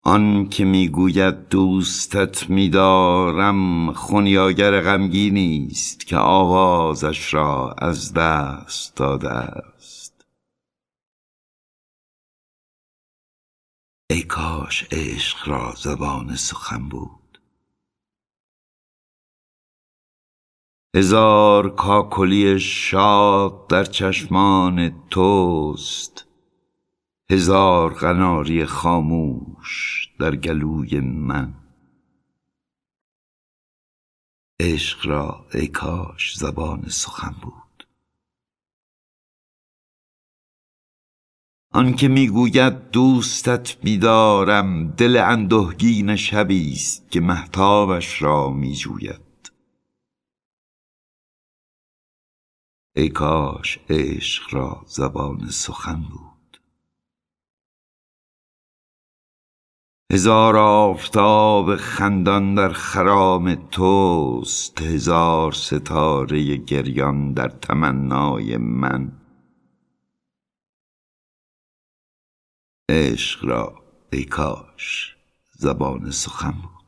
آن که میگوید دوستت می‌دارم، خونیاگر غمگینی است که آوازش را از دست داده است. ای کاش عشق را زبان سخن بود. هزار کاکلی شاد در چشمان توست، هزار قناری خاموش در گلوی من. عشق را ای کاش زبان سخن بود. آن که میگوید دوستت می‌دارم، دل اندوهگین شبی است که مهتابش را میجوید. ای کاش عشق را زبان سخن بود. هزار آفتاب خندان در خرام توست، هزار ستاره گریان در تمنای من. عشق را ای کاش زبان سخن بود.